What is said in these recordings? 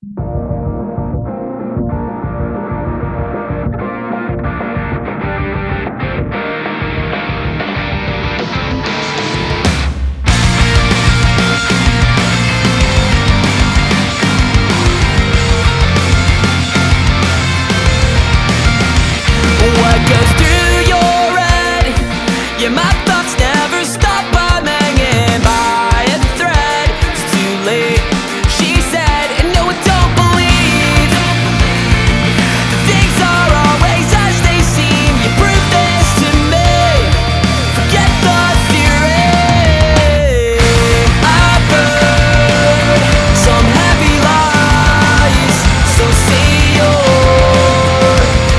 What goes through your head? Yeah, my thoughts never stop. I'm hanging by a thread. It's too late, she said, and no, I don't believe that things are always as they seem. You prove this to me. Forget the theory. I've heard some heavy lies, so say you're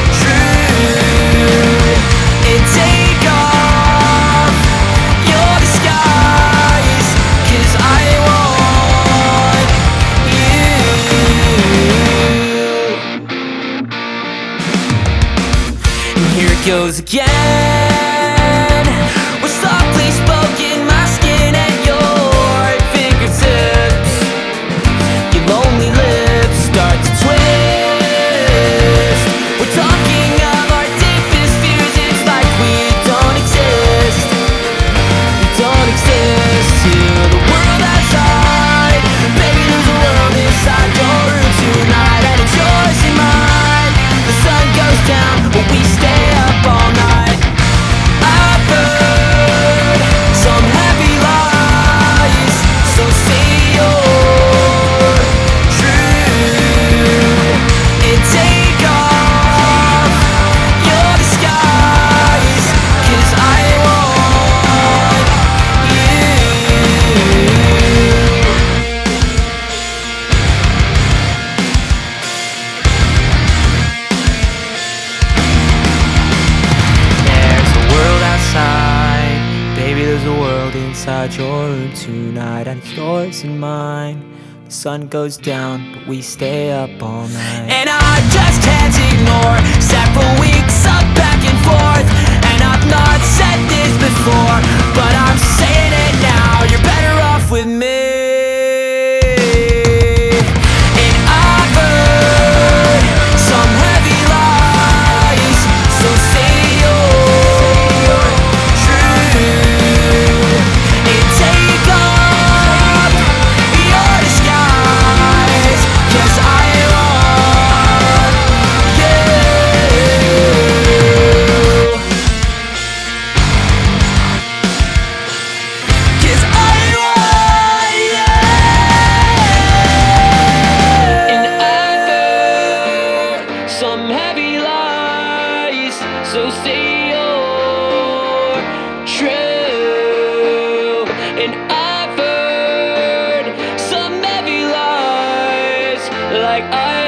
true and take off your disguise, 'cause I want you. And here it goes again, with softly spoken, my skin and your fingertips. Your lonely lips start to twist. We're talking of our deepest fears. It's like we don't exist. We don't exist to the world outside. Baby, there's a world inside your room tonight, and it's yours and mine. The sun goes down, but we stay up all night. I've heard some heavy lies, so say you're true and take off your disguise, 'cause I want you. There's a world outside, baby, there's a world inside your room tonight, and it's yours and mine. The sun goes down, but we stay up all night. And I just can't ignore several weeks of back and forth. And I've not said this before, but I'm saying it now. You're better off with me. And I've heard some heavy lies, so say you're true and take off your disguise, 'cause I want you. 'Cause I want you. And I've heard some heavy lies, so say you're true. And I've heard some heavy lies, like I